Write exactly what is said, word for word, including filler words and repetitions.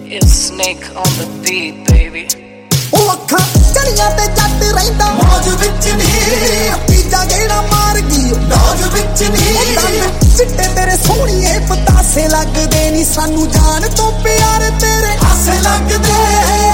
It's Snake on the beat, baby. ਉਹ ਅੱਖਾਂ ਚੜੀਆਂ ਤੇ ਜੱਟ ਰਹਿੰਦਾ ਮੌਜ ਵਿੱਚ ਨੀ ਤੀਜਾ ਗੇੜਾ ਮਾਰ ਗਈ ਡੌਜ ਵਿੱਚ ਨੀ ਚਿੱਟੇ ਤੇਰੇ ਸੋਹਣੀਏ ਪਤਾਸੇ ਲੱਗਦੇ ਨੀ ਸਾਨੂੰ ਜਾਨ ਤੋਂ ਪਿਆਰ ਤੇਰੇ ਆਸੇ ਲੱਗਦੇ